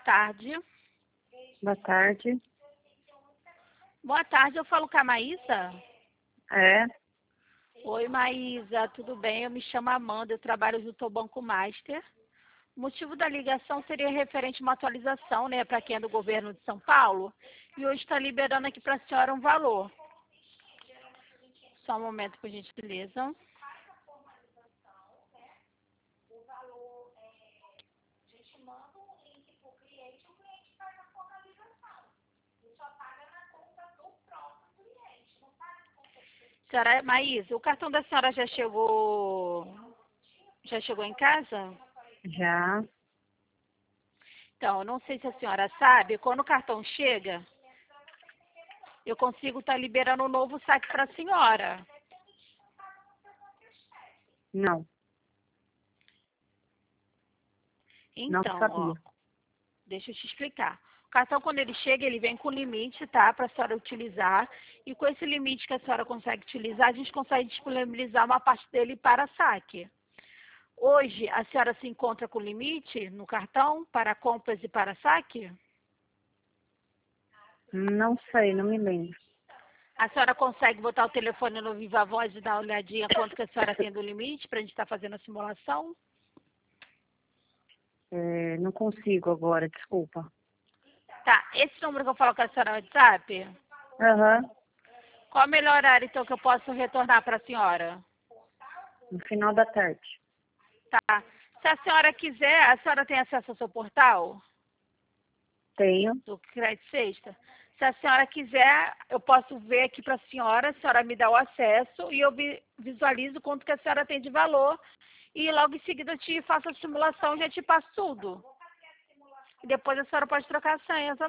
tarde. Boa tarde. Boa tarde, eu falo com a Maísa. É, Oi, Maísa, tudo bem? Eu me chamo Amanda, eu trabalho junto ao Banco Master. O motivo da ligação seria referente a uma atualização, né, para quem é do governo de São Paulo. E hoje está liberando aqui para a senhora um valor. Só um momento, por gentileza. Senhora Maísa, o cartão da senhora já chegou em casa? já. Então, eu não sei se a senhora sabe, quando o cartão chega, eu consigo estar liberando um novo saque para a senhora. Não, não Então, ó, sabia. deixa eu te explicar. O cartão, quando ele chega, ele vem com limite, tá? Para a senhora utilizar. E com esse limite que a senhora consegue utilizar, a gente consegue disponibilizar uma parte dele para saque. Hoje, a senhora se encontra com limite no cartão para compras e para saque? Não sei, não me lembro. A senhora consegue botar o telefone no Viva Voz e dar uma olhadinha quanto que a senhora tem do limite para a gente estar fazendo a simulação? É, não consigo agora, desculpa. Tá, esse número que eu falo com a senhora é o WhatsApp, Aham, qual o melhor horário, então, que eu posso retornar para a senhora? no final da tarde. Tá. Se a senhora quiser, a senhora tem acesso ao seu portal Tenho. do Crédito Sexta? Se a senhora quiser, eu posso ver aqui para a senhora me dá o acesso e eu visualizo quanto que a senhora tem de valor e logo em seguida eu te faço a simulação e já te passo tudo. E depois a senhora pode trocar a senha